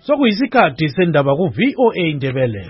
Sokuyisikhathi sendaba ku VOA Indebele.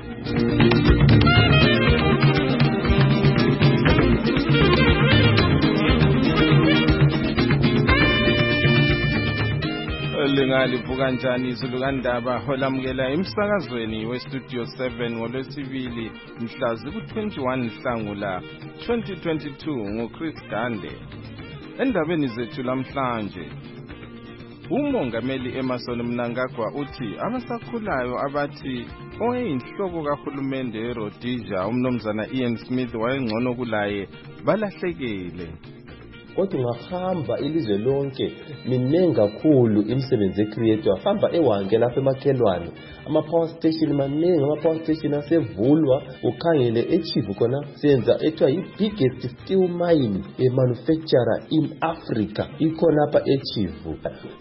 Lingalivuka kanjani izulu kandaba holamukela emsakazweni westudio 7 ngolwesibili mhla ziku-21 Nhlangula 2022 ngoChris Gande. Endabeni zethu lamhlanje, umongameli Emmerson Mnangagwa uthi abasakhulayo abathi oyinhloko kahulumende eRhodesia umnumzana Ian Smith wayengcono kulaye balahlekile. Kodwa ungahamba ilizwe lonke minengi kakhulu imisebenzi ecreator, hamba ewange lapha emakhelwane ama-power station maningi, ama-power station asevulwa, ukhangele eChivu khona senza ethiwa yi-biggest steel mine manufacturer in Africa ikhona lapha eChivu.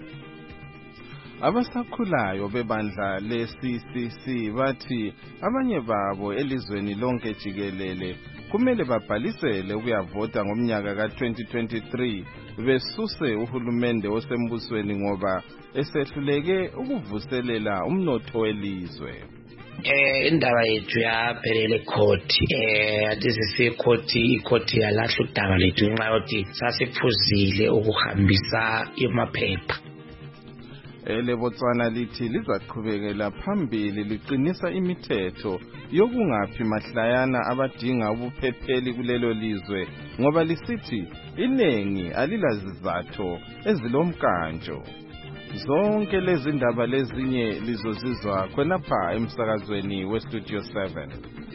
Abasakhulayo bebandla le-CCC bathi abanye babo elizweni lonke jikelele kumele babhalisele ukuyavota ngomnyaka ka-2023 besuse uhulumende osembusweni ngoba esehluleke ukuvuselela umnotho welizwe. Indaba yethu yaphelela ekhoti athi sesikhoti ikhoti yalahla udaba lethu ngenxa yokuthi sasiphuzile ukuhambisa amaphepha. Botswana lithi lizaqhubekela phambili liqinisa imithetho yokungaphi mahlayana abadinga ubuphepheli kulelo lizwe ngoba lisithi inengi alilazizatho ezilomkantsho. Zonke lezi ndaba lezinye lizozizwa khonapha emsakazweni westudio 7.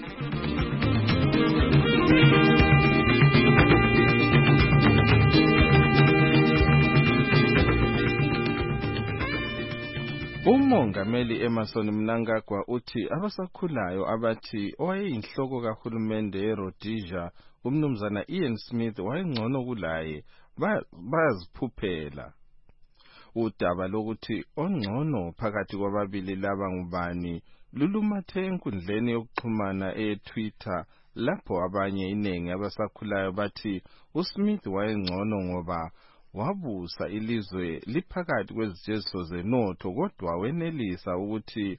Umongameli Emmerson Mnangagwa uthi abasakhulayo abathi oyinhloko kahulumende eRhodesia umnumzana Ian Smith wayengcono kulaye bayaziphuphela. Udaba lokuthi ongcono phakathi kwababili laba ngubani lulumathe enkundleni yokuxhumana eTwitter lapho abanye inengi abasakhulayo bathi uSmith wayengcono ngoba wabusa ilizwe liphakathi kwezijeziso zenotho kodwa wenelisa ukuthi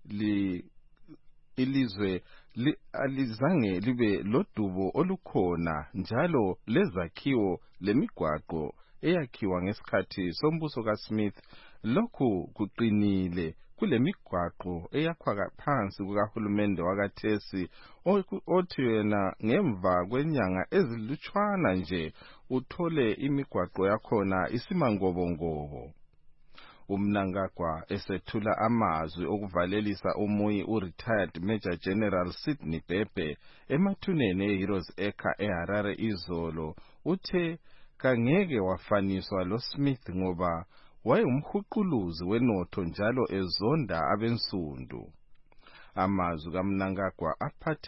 ilizwe alizange libe lodubo olukhona njalo lezakhiwo lemigwaqo eyakhiwa ngesikhathi sombuso kaSmith lokhu kuqinile kulemigwaqo eyakhwa phansi kukahulumende wakathesi othi yena ngemva kwenyanga ezilutshwana nje uthole imigwaqo yakhona isimangobongobo. Umnangagwa esethula amazwi okuvalelisa umuyi retired Major General Sidney Bebe emathuneni eHeroes Acre eHarare izolo uthe kangeke wafaniswa loSmith ngoba wayengumhuquluzi wenotho njalo ezonda abensundu. Amazwi kaMnangagwa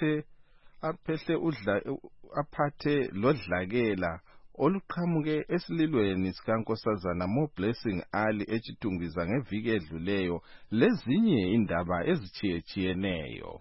aphathe lodlakela oluqhamuke esililweni sikaNkosazana Moblessing Ali eChitungwiza ngeviki edluleyo lezinye indaba ezithiyeneyo.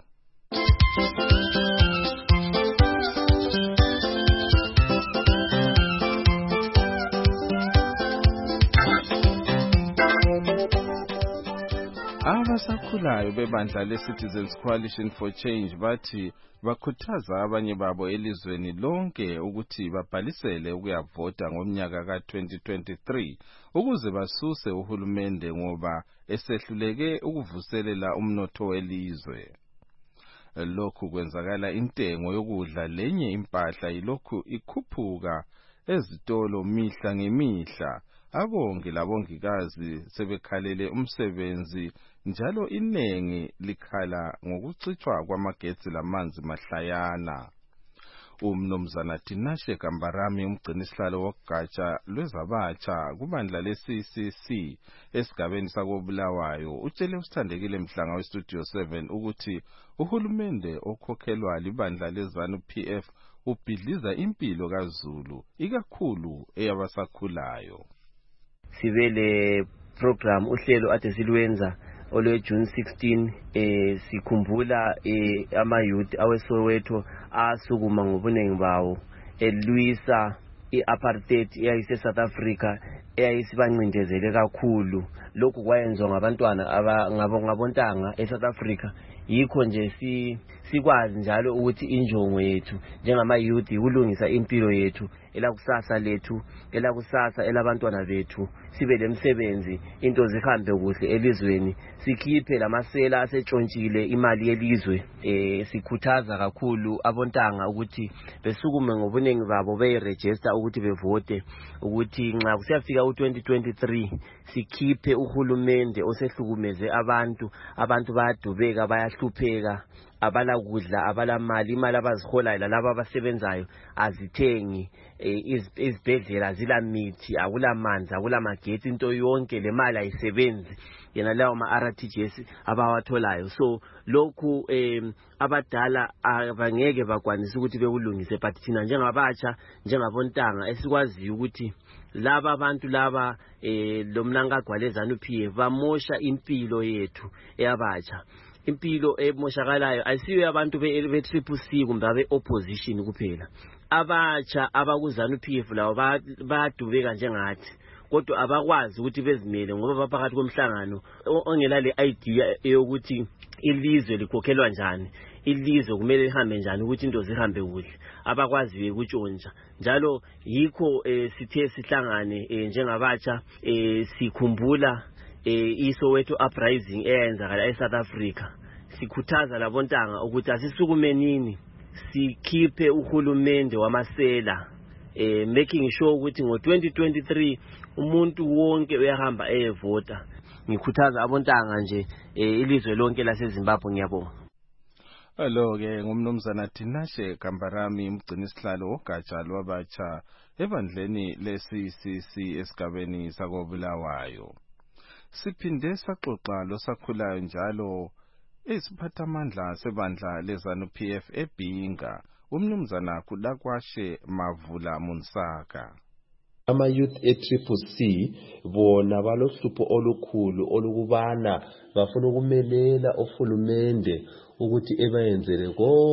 Abasakhulayo bebandla le-Citizens Coalition for Change bathi bakhuthaza abanye babo elizweni lonke ukuthi babhalisele ukuyavota ngomnyaka ka-2023 ukuze basuse uhulumende ngoba esehluleke ukuvuselela umnotho welizwe. Lokhu kwenzakala intengo yokudla lenye impahla yilokhu ikhuphuka ezitolo mihla ngemihla. Abongi labongikazi sebekhalele umsebenzi njalo inengi likhala ngokucitshwa kwamagetsi lamanzi mahlayana. Umnumzana Tinashe Kambarami umgcinisihlalo wogatsha lwezabatsha kubandla le-CCC esigabeni sakobulawayo utshele usithandekile Mhlanga westudio 7 ukuthi uhulumende okhokhelwa libandla leZANU-PF ubhidliza impilo kaZulu ikakhulu eyabasakhulayo. Sibele program uhlelo ade silwenza olwe June 16 sikhumbula ama youth aweSoweto asukuma ngobunengi bawo elwisa i-apartheid eyayise South Africa eyayisibancindezele kakhulu. Lokhu kwayenziwa ngabantwana ngabontanga eSouth Africa. Yikho nje sikwazi njalo ukuthi injongo yethu njengama youth ukulungisa impilo yethu, elakusasa lethu, elakusasa elabantwana bethu, sibe lemsebenzi, into zihambe kuhle elizweni, sikhiphe lamasela asetshontsile imali yelizwe. Sikhuthaza kakhulu abontanga ukuthi besukume ngobunengi babo beyiregister ukuthi bevote, ukuthi nxa kusiyafika u2023 sikhiphe uhulumende osehlukumeze abantu bayadubeka, bayahlupheka, abala kudla, abala mali, imali abaziholayo lalabo abasebenzayo azithengi, izibhedlela zila mithi, akula manzi, akula magetsi, into yonke le mali ayisebenzi yena lawo ma-RTGS abawatholayo. So lokhu abadala abangeke bakwanisa ukuthi bekulungise, but thina njengabatsha, njengabontanga esikwaziyo ukuthi laba abantu laba lo mnankagwala eZANU-PF bamosha impilo yethu eyabatsha. Impilo emoshakalayo ayisiyo yabantu be-CCC kumbe abe-opposition kuphela. Abatsha abakuZANU-PF lawo bayadubeka njengathi, kodwa abakwazi ukuthi bezimele ngoba baphakathi komhlangano ongela le idea yokuthi ilizwe likhokhelwa njani, ilizwe kumele lihambe njani, ukuthi into zihambe kuhle, abakwaziyo ukutshontsha. Njalo yikho sithe sihlangane njengabatsha sikhumbula iSoweto uprising eyenzakala eSouth Africa. Sikhuthaza labontanga ukuthi asisukumenini sikhiphe uhulumende wamasela, making sure ukuthi ngo2023 umuntu wonke uyahamba eyevota. Ngikhuthaza abontanga nje ilizwe lonke laseZimbabwe. Ngiyabonga. Hello ke ngumnumzana Tinashe Kambarami, umgcini isihlalo wogatsha lwabatsha ebandleni leCCC esigabeni sakoBulawayo. Siphinde saxoxa losakhulayo njalo isiphathamandla sebandla leZANU-PF eBhinga, umnumzana Kudakwashe Mavula Munsaka. Ama-youth e-CCC bona balohlupho olukhulu olukubana bafuna ukumelela uhulumende ukuthi ebayenzele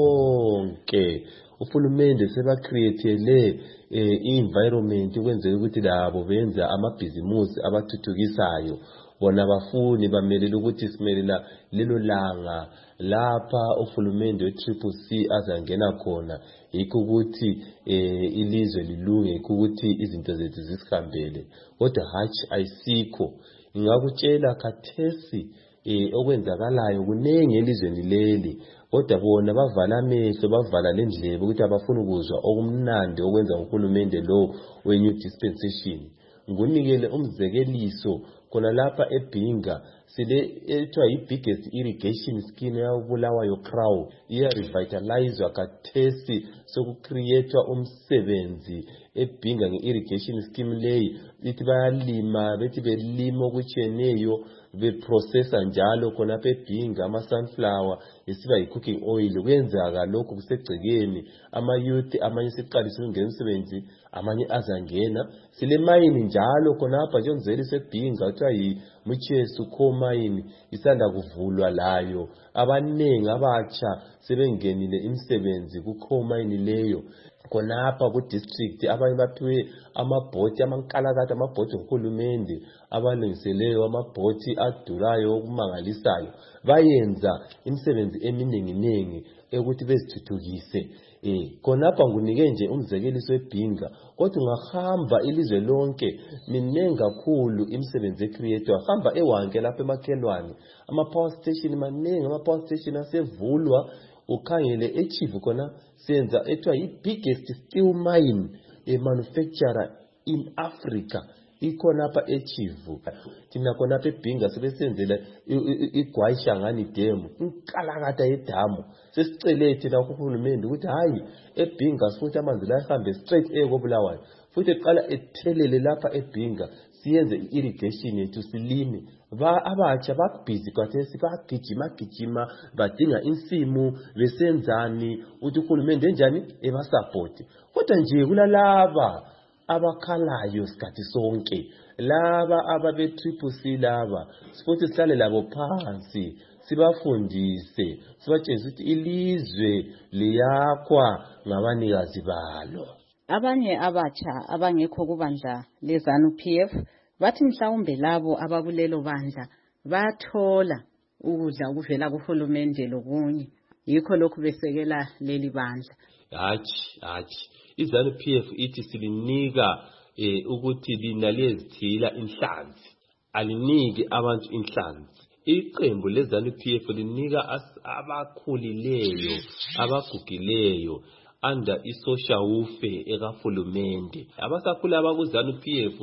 konke. Uhulumende sebacreatele i-environment ukwenzela ukuthi labo benza amabhizimusi abathuthukisayo. Bona bafuni bamelela ukuthi simelela lelo langa lapha uhulumende we-CCC azangena khona, yikho ukuthi ilizwe lilunge, yikho ukuthi izinto zethu zisihambele. Kodwa hatshi ayisikho. Ngingakutshela khathesi okwenzakalayo kunengi elizweni leli, kodwa bona bavala amehlo, bavala lendlebe ukuthi abafuna ukuzwa okumnandi okwenza uhulumende lo we-new dispensation. Ngunikele umzekeliso khona lapha eBhinga sile ethiwa yi-biggest irrigation scheme yaBulawayo Crow, iya-revitalizwa khathesi sokucreatwa umsebenzi eBhinga nge-irrigation scheme leyi. Ithi bayalima, bethi belima okutshiyeneyo, beprocessa njalo khonapha eBhinga ama-sunflower isiba yi-cooking oil. Kuyenzeka lokhu kusegcekeni, ama-youth amanye siqalise ukungena umsebenzi, amanye azangena. Sile mayini njalo khonapha njengozeli seBhinga kuthiwa yi-Muchesu coal mine isanda kuvulwa layo. Abanengi abatsha sebengenile imisebenzi ku-coal mine leyo khonapha ku-district. Abanye baphiwe amabhoti amankalakade, amabhoti ohulumende abalungiseleyo, amabhoti adurayo okumangalisayo. Bayenza imisebenzi eminingi ukuthi bezithuthukise. Khonapha ngunike nje umzekeliso eBhinga, kodwa ungahamba ilizwe lonke minengi kakhulu imisebenzi ecreatwa. Hamba eWanke lapha emakhelwane, ama-power station manengi, ama-power station asevulwa. Ukhangele eChivu khona senza ethiwa yi-biggest steel mine manufacturer in Africa, ikhonapha eChivu. Thina khonapha eBhinga sebesenzela iGwayishangani Dam, inkalakata yedamu. Sesicele thina kuhulumende ukuthi hayi eBhinga futhi amanzi la ehambe straight koBulawayo, futhi eqala ethelele lapha eBhinga, siyenze i-irrigation yethu silime. Abatsha bakubhizi khathesi bagijima badinga insimu, besenzani ukuthi uhulumende enjani ebasupport. Kodwa nje kulalaba abakhalayo sikhathi sonke, laba ababe-CCC laba, sifuthi sihlale labo phansi sibafundise, sibatshengise ukuthi ilizwe liyakhwa ngabanikazi balo. Abanye abatsha abangekho kubandla leZANU-PF bathi mhlawumbe labo abakulelo bandla bathola ukudla okuvela kuhulumende lokunye, yikho lokhu besekela leli bandla. Hatshi iZANU-PF ithi silinika ukuthi lina lezithila inhlanzi, aliniki abantu inhlanzi. Iqembu leZANU-PF linika abakhulileyo, abagugileyo under isocial welfare ekahulumende. Abasakhula abakuZANU-PF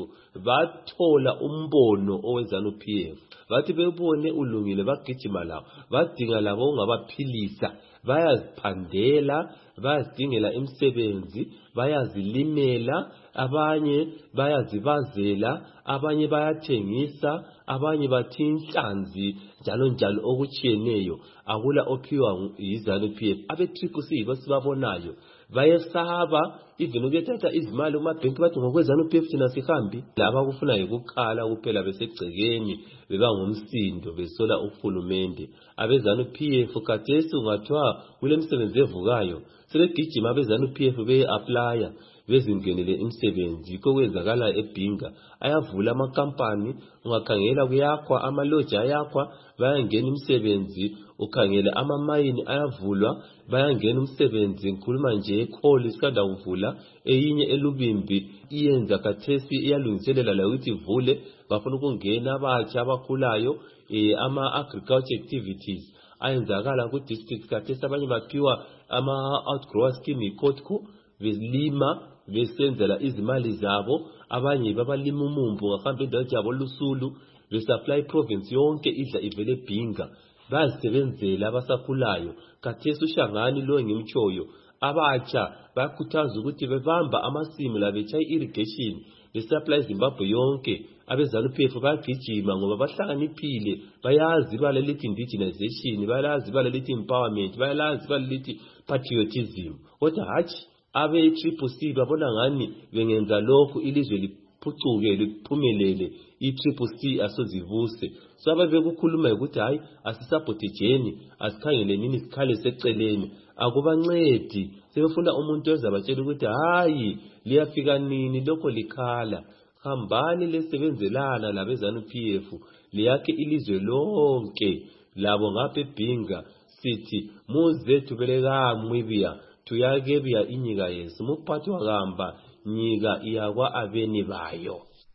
bathola umbono oweZANU-PF, bathi bebone ulungile bagijima lawo, badinga labo ongabaphilisa, bayaziphandela, bayazidingela imisebenzi, bayazilimela, abanye bayazibazela, abanye bayathengisa, abanye bathi inhlanzi, njalo okutshiyeneyo. Akula ophiwa yiZANU-PF. Abe-CCC basibabonayo bayesaba even ukuthatha izimali kumabhenki bathi ngokweZANU-PF thina sihambi. Laba kufunayo ukukhala kuphela besegcekeni bebangumsindo besola uhulumende. AbeZANU-PF khathesi ungathiwa kule misebenzi evukayo sebegijima abeZANU-PF be-applya bezingenele imisebenzi. Yikho kwenzakala eBhinga ayavula amakampani, ungakhangela kuyakhwa amaloji ayakhwa, bayangena imisebenzi. Ukhangela amamayini ayavulwa, bayangena umsebenzi. Ngikhuluma nje ekholi isikanda kuvula, eyinye eLubimbi iyenza khathesi iyalungiselela la ukuthi ivule, bafuna ukungena abatsha abakhulayo. Ama-agriculture activities ayenzakala ku-district khathesi, abanye baphiwa ama-outgrower scheme yiKotku, belima besenzela izimali zabo. Abanye babalima umumbu ngahamba endawo yabo Lusulu, besupply province yonke idla ivele eBhinga, bayazisebenzela abasakhulayo. Khathesi uShangani lo engimtshoyo, abatsha bayakhuthaza ukuthi bebamba amasimu la betshaya irrigation besupply Zimbabwe yonke. AbeZANU-PF bayagijima ngoba bahlakaniphile, bayazi ibala lithi indigenization, bayazi ibala lithi empowerment, bayazi ibala lithi patriotism. Kodwa hatshi abe-CCC babona ngani bengenza lokhu ilizwe liphucuke liphumelele, i-CCC asozivuse. So ababekukhuluma ukuthi hayi asisabhodejeni, asikhangele nini sikhale seceleni, akubancedi. Sebefuna umuntu ozabatshela ukuthi hayi liyafika nini lokho likhala. Hambani lesebenzelana labeZANU-PF liyakhe ilizwe lonke. Labo ngapha eBhinga sithi muze tubeleka mwibia tuyakebia inyika yesu, muphathi wakamba nyika iyakwa abeni bayo.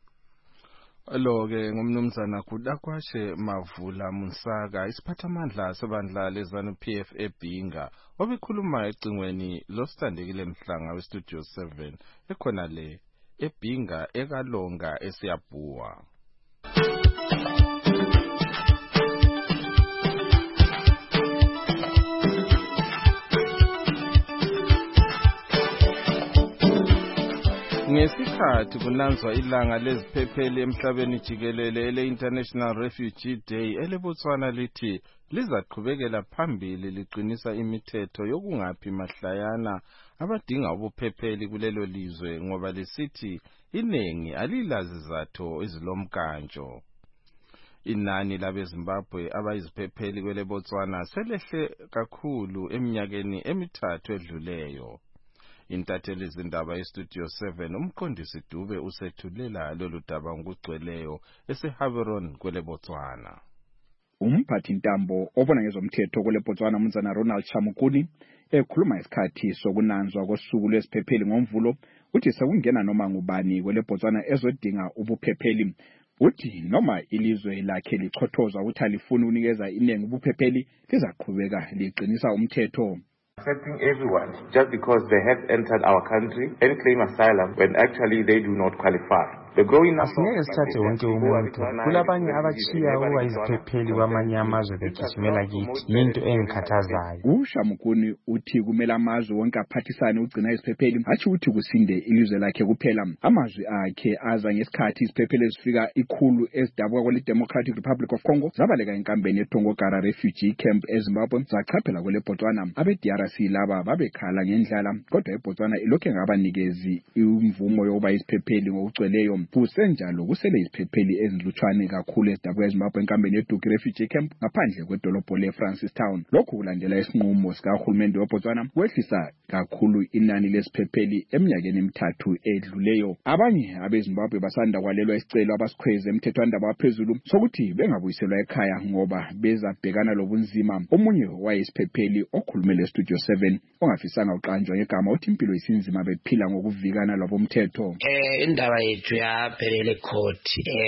Lo-ke ngumnumzana Kudakwashe Mavula Musaka, isiphathamandla sebandla leZANU-PF eBhinga, obekhuluma ecingweni losithandekile Mhlanga weStudio 7 ekhona le eBhinga ekalonga eSiyabhuwa. Ngesikhathi kunanzwa ilanga leziphepheli emhlabeni jikelele ele-International Refugee Day, eleBotswana lithi lizaqhubekela phambili liqinisa imithetho yokungaphi mahlayana abadinga ubuphepheli kulelo lizwe ngoba lisithi inengi alilazi zatho ezilomkantsho. Inani labeZimbabwe abayiziphepheli kweleBotswana selehle kakhulu eminyakeni emithathu edluleyo. Intatheli zindaba yeStudio 7 umqondisi Dube usethulela lolu daba ngokugcweleyo eseHaveron kweleBotswana. Umphathi ntambo obona ngezomthetho kweleBotswana Mnumzana Ronald Chamukuni ekhuluma isikhathi sokunanzwa kosuku lwesiphepheli ngomvulo uthi sekungena noma ngubani kweleBotswana ezodinga ubuphepheli. Uthi noma ilizwe lakhe lichothoza ukuthi alifuni unikeza inengi ubuphepheli lizaqhubeka liqinisa umthetho. Accepting everyone just because they have entered our country and claim asylum when actually they do not qualify. Asingeke sithathe wonke umuntu. Kulabanye abachiya ukuba iziphepheli kwamanye amazwe begijimela kithi, yinto engikhathazayo. uShamukuni uthi kumele amazwe wonke aphathisane ugcina iziphepheli, hatshi uthi kusinde ilizwe lakhe kuphela. Amazwi akhe aza ngesikhathi iziphepheli ezifika ikhulu ezidabuka kwele-Democratic Republic of Congo zabaleka enkambeni eTongogara Refugee Camp eZimbabwe zachaphela kweleBotswana. Abe-DRC laba babekhala ngendlala, kodwa iBotswana ilokhu engabanikezi imvumo yokuba iziphepheli ngokugcweleyo. Kusenjalo kusele iziphepheli ezilutshwane kakhulu ezidabuka eZimbabwe enkambeni yeDuki Refugee Camp ngaphandle kwedolobho leFrancistown. Lokhu kulandela isinqumo sikahulumende weBotswana kwehlisa kakhulu inani lesiphepheli eminyakeni emithathu edluleyo. Abanye abeZimbabwe basanda kwalelwa isicelo abasikhweze emthethwandaba waphezulu sokuthi bengabuyiselwa ekhaya ngoba bezabhekana lobunzima. Omunye wayesiphepheli okhulumele Studio 7 ongafisanga uqanjwa ngegama uthi impilo isinzima bephila ngokuvikana lwabomthetho. Indaba yethu yaphelele court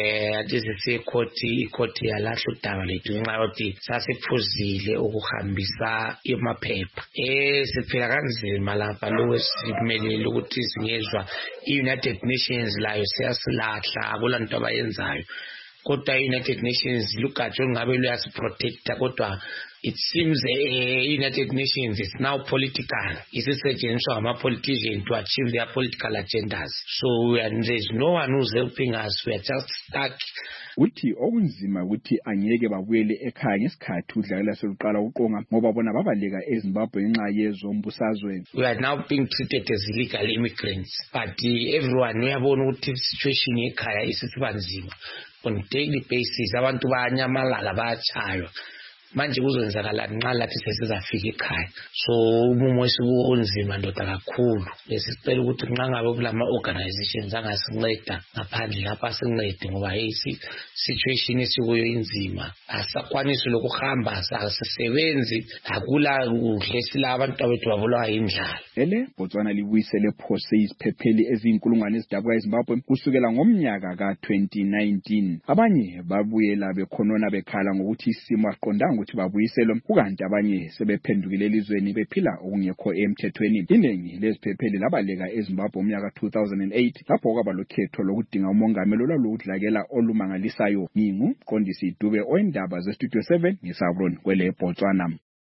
athi court yalahla udaba lethu ngenxa yokuthi sasiphuzile ukuhambisa amaphepha. Siphila kanzima lapha lokwesimele ukuthi singezwa iUnited Nations layo siyasilahla akulanto abayenzayo. Kodwa United Nations lugatsho ngabe luyasiprotecta kodwa it seems United Nations is now political. Isisetshenziswa ngama-politicians to achieve their political agendas. So there's no one who's helping us. We are just stuck. Uthi okunzima ukuthi angeke babuyele ekhaya ngesikhathi udlakela seluqala uqonga ngoba bona babaleka eZimbabwe ngenxa yezombusazwe. We are now being treated as illegal immigrants. But everyone uyabona ukuthi situation ekhaya isiba nzima. On daily basis abantu bayanyamalala bayachaywa. Manje kuzenzakala nxa lathi sesizafika ekhaya. So umumo onzima ndoda kakhulu. Lesicela ukuthi nxa ngabe kulama organizations angasinceda ngaphandle lapha sincede ngoba situation esikuyo inzima. Asakwanisi lokuhamba asisebenzi akula kuhle sila abantu abethu babulawa indlala. Botswana libuyisele phose iziphepheli ezinkulungwane ezidabuka eZimbabwe kusukela ngomnyaka ka-2019. Abanye babuyela bekhonona bekhala ngokuthi isimo aqondanga ukuthi babuyiselwe kukanti abanye sebephendukile elizweni bephila okungekho emthethweni. Iningi leziphepheli labaleka eZimbabwe umnyaka 2008 lapho kwaba lokhetho lokudinga umongameli olwaludlakela olumangalisayo. Qondisi Dube oindaba zeStudio 7 ngeSauron kwele Botswana.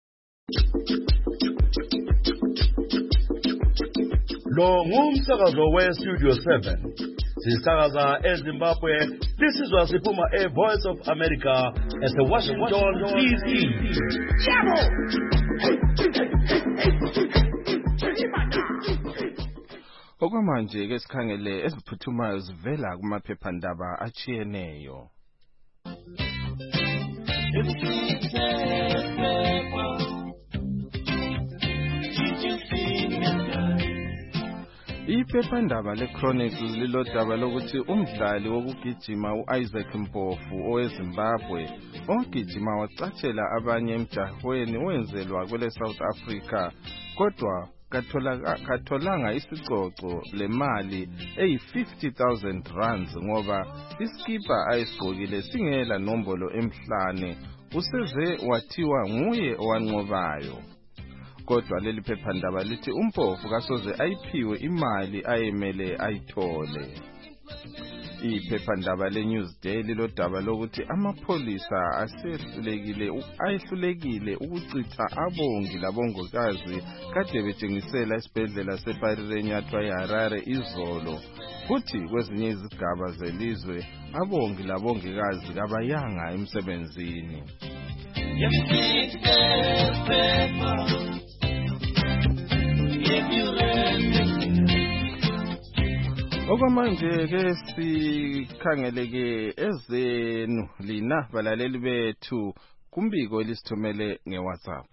Lo ngumsakazo weStudio 7. Sisakaza eZimbabwe. This is Wasiphuma Voice of America at the Washington DC. Okwamanje ke sikhangele eziphuthumayo zivela kumaphephandaba achiyeneyo. Iphephandaba leChronicle lilodaba lokuthi umdlali wokugijima uIsaac Mpofu oweZimbabwe ogijima wacatshela abanye emjahweni wenzelwa kwele South Africa kodwa katholanga isicoco lemali eyi-50,000 rands ngoba iskipa ayisigqokile singela nombolo emhlane useze wathiwa nguye owanqobayo. Kodwa leli phephandaba lithi uMpofu kasoze ayiphiwe imali ayemele ayithole. Iphephandaba leNewsday lilodaba lokuthi amapholisa ayehlulekile ukucitha abongi labongokazi kade betshengisela esibhedlela seParirenyatwa eHarare izolo. Futhi kwezinye izigaba zelizwe abongi labongikazi kabayanga emsebenzini. Okwamanje ke sikhangeleke ezenu lina balaleli bethu kumbiko elisithumele ngeWhatsApp.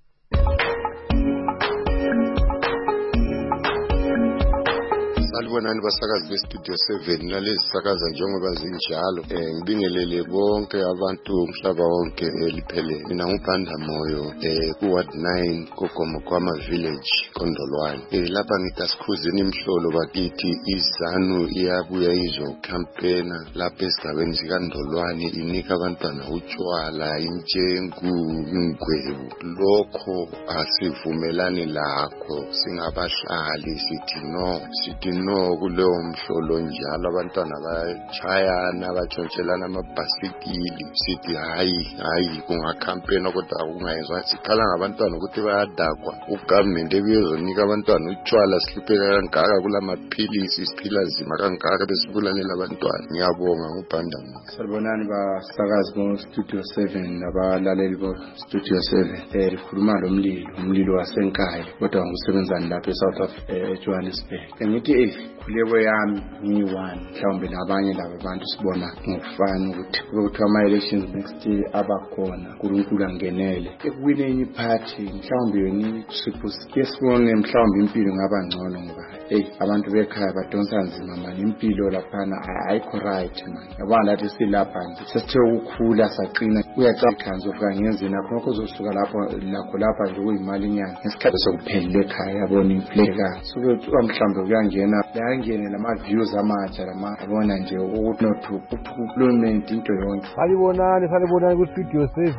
Salibonani basakazi beStudio 7 nalezi sakaza njengoba zinjalo. Ngibingelele bonke abantu umhlaba wonke eliphelele. Mina ngubhanda moyo kuWard 9 koGomokwama Village Kondolwane. Lapha ngitasikhuzeni imhlolo bakithi izanu iyabuya izocampaigna lapha esigabeni sikaNdolwane inika abantwana utshwala, intshengu, ingwebu. Lokho asivumelani lakho singabahlali sithi no kuleyo mhlolo njalo abantwana bayachayana batshontselana amabhasikili sithi hayi kungacampaign kodwa kungayezwa sikhala ngabantwana ukuthi bayadakwa ugovernment ebiyozonika abantwana utshwala sihlupheka kangaka kulamaphilisi siphila nzima kangaka besibulalela abantwana. Ngiyabonga ngubhanda. Salibonani basakazi boStudio 7 nabalaleli boStudio 7. Likhuluma lo umlilo wasenkaya kodwa ngusebenzani lapha eSouth Africa eJohannesburg. Ngithi khuleko yami ngiyi-1 mhlawumbe nabanye laba bantu sibona ngokufana ukuthi kube kuthiwa ama-elections next year abakhona uNkulunkulu angenele ekuwineni iphathi mhlawumbe yona ke sibone mhlawumbe impilo ngaba ngcono ngoba abantu bekhaya badonsa nzima manje impilo laphana ayikho right manje yabona lathi silapha nje sesithe ukukhula saqina uyacabanga ikhanzo ofika ngenzini nakho kuzosuka lapha nje kuyimali inyanga ngesikhathi sokuphelele ekhaya yabona impleka sokuthi mhlawumbe kuyangena lama-views amatsha yabona nje ukuthi nothuployment into yonke salibonani ku-Studio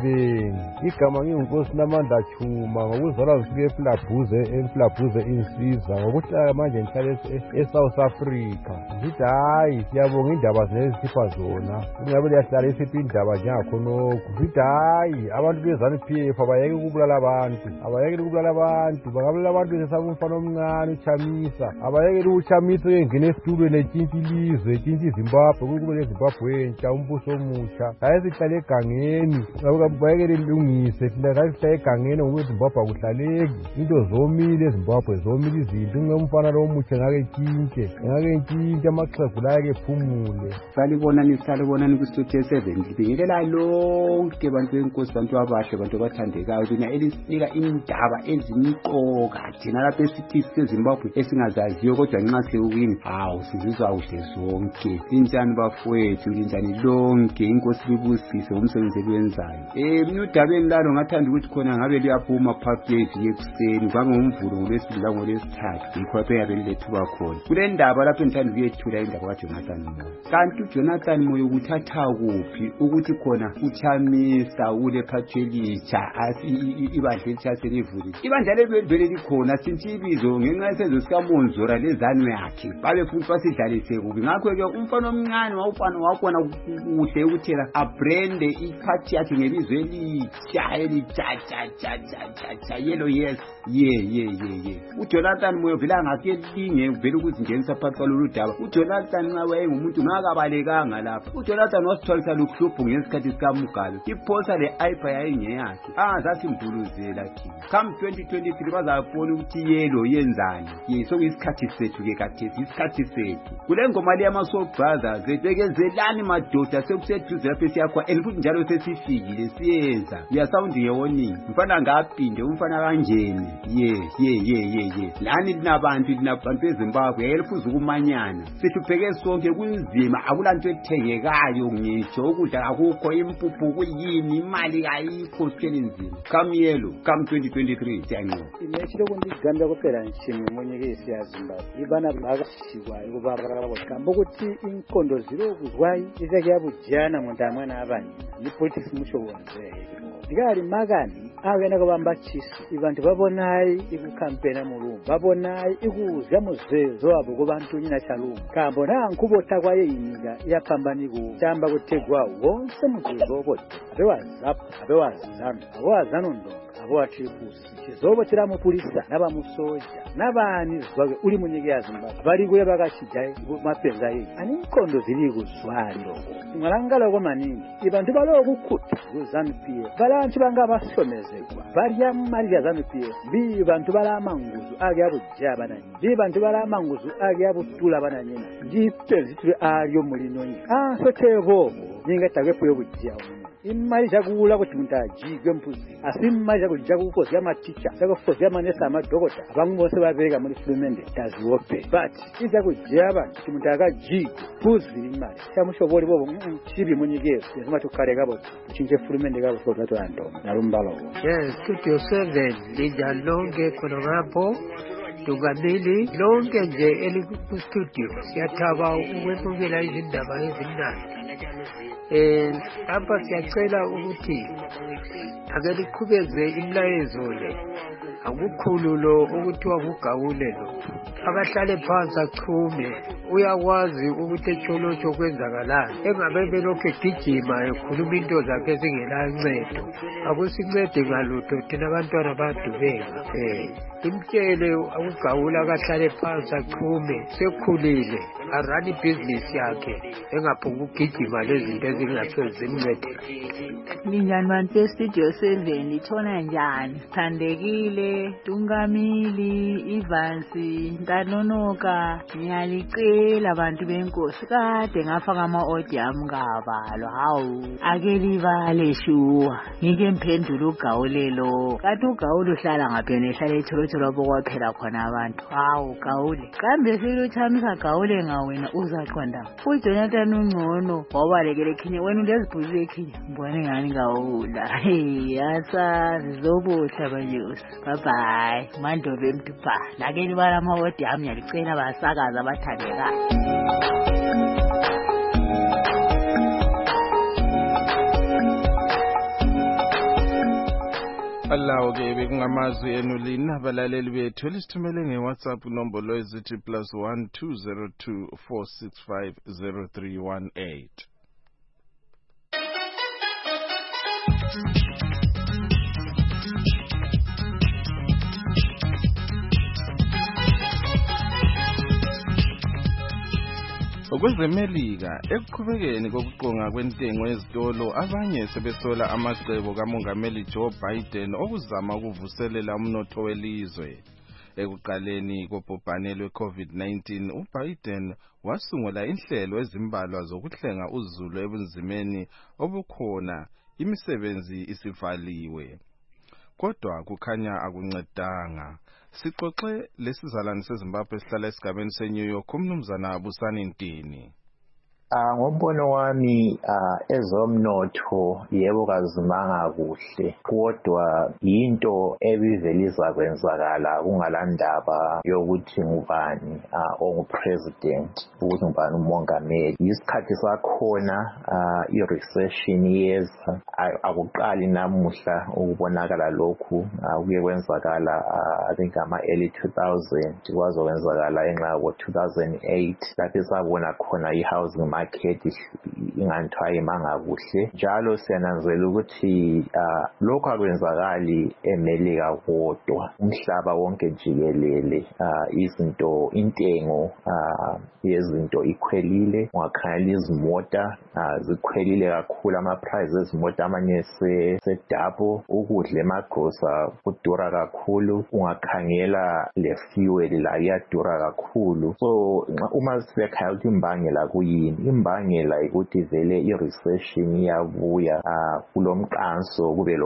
7 igama ngiyinkosi Namandla Chuma ngokuzalwa zisuke emflabuze insiza ngokuhlala manje ngihlala eSouth Africa ngithi hayi siyabonga indaba zezisipha zona kungabe liyahlala isiphi indaba njengakhonokho ngithi hayi abantu beZANU-PF abayeke ukubulala abantu bangabulala abantu besaba umfana omncane uChamisa abayeke uChamisa engene esitulweni etshintshi ilizwe etshintshi iZimbabwe kube leZimbabwe entsha umbuso omutsha hayi sihlale egangeni bayeke lilungise thina sihlale egangeni ngoba eZimbabwe akuhlaleki into zomile eZimbabwe zomile izinto ngumfana lo mutsha ngake ntshintshe amaxhegu la yake phumule salibonani ku-Studio 7 libingelela lonke bantu benkosi bantu abahle bantu abathandekayo thina elisinika indaba ezimqoka thina lapha esithi seZimbabwe esingazaziyo kodwa nxa sewini hawu sizizwa kuhle zonke linjani bafowethu linjani lonke inkosi libusise umsebenzi eliwenzayo mina udabeni lalo ngathanda ukuthi khona ngabe liyaphuma phakathi yeviki ekuseni kwangomvulo ngolwesibili langolwesithathu yikho lapho yabe lilethuba khona kule ndaba lapho ngithanda ukuyethula indaba kaJonathan Moyo kanti uJonathan Moyo kuthatha kuphi ukuthi khona uChamisa ule phathelitsha ibandla elitsha selivulile ibandla leli likhona sinthi ibizo ngenxa yesenzo sikaMonzora lezanu yakhe babe futhi basidlalise kubi ngakho ke umfana omncane wawubona kuhle ukuthela abrande iphathi yakhe ngebizo elitsha yellow yes uJonathan Moyo vele angake linge vele ukuzingenisa phakathi kwalolu daba uJonathan nxa wayengumuntu ngakabalekanga lapha uJonathan wasithwalisa luhlupho ngesikhathi sikaMugabe iphosa le-iPhone yayingeyakhe angazasimduluzela thina come 2023 bazabona ukuthi yelo yenzani sokuyisikhathi sethu ke kathesi isikhathi sethu kule ngoma le yama-Soul Brothers bekezelani madoda sekuseduze lapho siyakho and futhi njalo sesifikile siyenza uyasawundi ngewoningi mfana ngaphinde umfana kanjeni lani linabantu beZimbabwe yayelifuza ukumanyana sihlupheke sonke kunzima akulanto ethengekayo ngitsho ukudla akukho impuphu kuyini imali kayikho siphele nzima kamyelo kam 2023 siyanqoba imeshilo kundigamba kuphela nchimi monyeke siyaZimbabwe ibana bakashikwayo kubabakambo ukuthi inkondo zilokuzwayi izake yabujana mondamwana abanye ni politics musho wonzeke ndikali makani awena kubambachisi ibantu babonayi ikukampena mulungu babonayi ikuzya muzezo wabo kubantu nyina chalungu kambona nkubota kwaye inika yapambani ku tamba kutegwa wonse muzezo kodwa abewazanu ndonga abawatripusi chizobo chira mupulisa nabamusoja nabani zwake uli munyike ya Zimbabwe bali kuye bakashijai mapenza yi ani inkondo zili kuzwalo ngalangala ko maningi ibantu balokukhuta kuZANU-PF balantu bangabasomezekwa bali yamali ya ZANU-PF bi bantu balamanguzu ake yabujaba nanye bi bantu balamanguzu ake yabutula bananyena ndipezitwe alyo mulinonyi sotebo ningatakwepo yobujja imali jakula kuti muntu ajigwe mpuzi asimali jakuja kukozi yamaticha jakufozi yamanesa amadokota abangu bose babeka muri Fulumende taziwope but iza kujaba kuti muntu akajigwe puzi imali chamushobori bobo chibi munyike zima tukareka bo chinje Fulumende gabo foto ando narumbalo Studio 7 lija longe konorapo tugamili longe nje eli ku studio siyathaba ukwemukela izindaba ezinandi apha siyacela ukuthi ake liqhubeze imilayezo le akukhululo ukuthiwa kugawule lo akahlale phansi achume uyakwazi ukuthi etsholotsho kwenzakalani engabe belokhu egijima ekhuluma into zakhe ezingelancedo akusincede ngalutho thina abantwana badubeka imtshele ukugawula akahlale phansi achume sekhulile arani ibhizinisi yakhe engaphunga ukugijima lezinto ezingasoze zimncede Minjani bantu eStudio 7 ithona njani sithandekile Tungamili, Ivansi, Ntanonoka, ngiyalicela bantu benkosi kade ngafaka ama-audio ngabalwa hawu ake libale shuwa ngike mphendula ugawulelo kanti ugawule uhlala ngaphela ehlala etholotholo bokwaphela khona abantu hawu gawule kambe siluthamisa gawule ngawena uzaqonda uJonathan ungcono wabalekele khini wena ulezibhuzu ekhini mbone ngani gawula yasazi zobuhle banyosi bye bye mandobe mtupha lake libala ama-audio ami ngiyalicela basakaza abathandekayo. Alawo-ke bekungamazwi enu lini abalaleli bethu elisithumele nge-WhatsApp nombolo ezithi +1 202 465 0318. Okwezemelika ekuqhubekeni kokuqonga kwentengo ezitolo abanye sebesola amacebo kaMongameli Joe Biden okuzama ukuvuselela umnotho welizwe. Ekuqaleni kobhubhane lwe-COVID-19 uBiden wasungula inhlelo ezimbalwa zokuhlenga uzulu ebunzimeni obukhona imisebenzi isivaliwe. Kodwa kukhanya akuncedanga. Sixoxe lesizalwane seZimbabwe esihlala esigabeni seNew York umnumzana Busani Ntini. Ngombono wami ezomnotho yebo kazimanga kuhle kodwa into ebiveliza kwenzakala kungalandaba yokuthi ngubani ongupresident ukuthi ngubani umongameli isikhathi sakhona i-recession yeza akuqali namuhla ukubonakala lokhu kuye kwenzakala I think early 2000 kwaze kwenzakala enxa ngo-2008 lapho sabona khona i-housing market inganthayi manga kuhle njalo siyananzela ukuthi lokho akwenzakali eMelika kodwa umhlaba wonke jikelele intengo yezinto ikhwelile ungakhangela izimota zikhwelile kakhulu ama-price ezimota amanye se-double ukudla emagrosa kudura kakhulu ungakhangela le fuel la iyadura kakhulu so uma sibekhaya ukuthi imbangela kuyini imbangela ukuthi vele i-recession iyabuya kulomqanso kube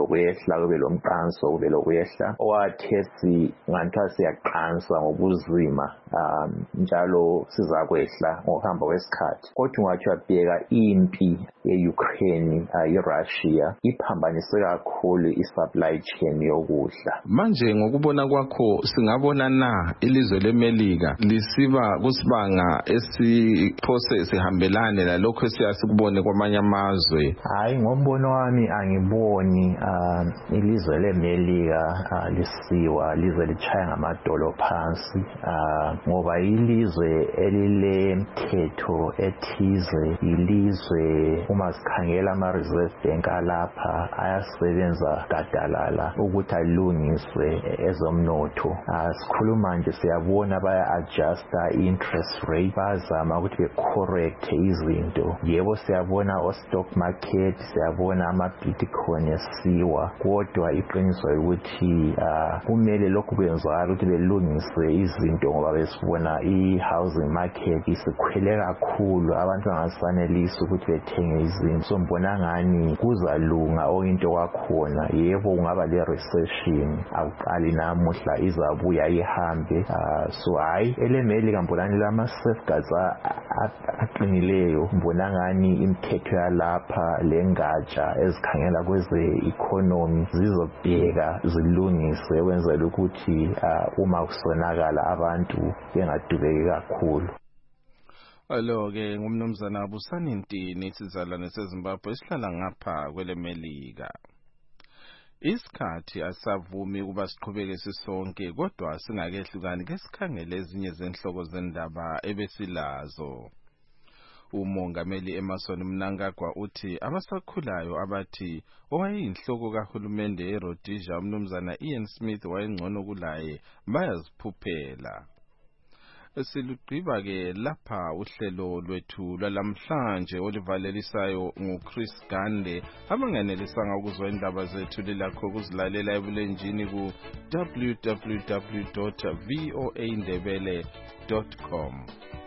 lokwehla owathesi nganthwa siyaqansa ngobuzima njalo sizakwehla ngokuhamba kwesikhathi kodwa ungathi uyabheka impi ye-Ukraine i-Russia iphambanise kakhulu i-supply chain yokudla. Manje ngokubona kwakho singabona na ilizwe leMelika lisiba kusibanga esiphose sihambelane lalokho siyasikubone kwamanye amazwe? Hayi ngombono wami angiboni ilizwe leMelika lisiwa lize lichaya ngamadolo phansi ngoba ilizwe elilemthetho ethize ilizwe uma sikhangela ama-reserve bank alapha ayasebenza gadalala ukuthi alungiswe ezomnotho sikhuluma nje siyabona baya-adjusta i-interest rate bazama ukuthi be-correct izinto yebo siyabona o-stock market siyabona ama-bitcoin esiwa kodwa iqiniso ukuthi kumele lokhu kwenzakala ukuthi belungise izinto ngoba besibona i-housing market isikhwele kakhulu abantu bangasanelisi ukuthi bethenge izinto so mbona ngani kuzalunga oyinto kwakhona yebo kungaba le-recession akuqali namuhla izabuya ihambe so hayi eleMelika mbonani lama-safeguards aqinileyo mbona ngani imithetho yalapha lengatsha ezikhangela kweze-economy zizobheka zilungise wenzela ukuthi uma kusonakala abantu bengadubeki kakhulu. Alo-ke ngumnumzana Busani Ntini isizalwane seZimbabwe esihlala ngapha kweleMelika. Isikhathi asavumi ukuba siqhubeke sisonke kodwa singakehlukani ke sikhangele ezinye zenhloko zendaba ebesilazo. Umongameli Emmerson Mnangagwa uthi abasakhulayo abathi owayeyinhloko kahulumende eRhodesia umnumzana Ian Smith wayengcono kulaye bayaziphuphela. silugqiba ke lapha uhlelo lwethu lwalamhlanje olivalelisayo nguChris Gande. Abangenelisanga ukuzwa indaba zethu lilakho ukuzilalela ebulenjini ku www.voaindebele.com.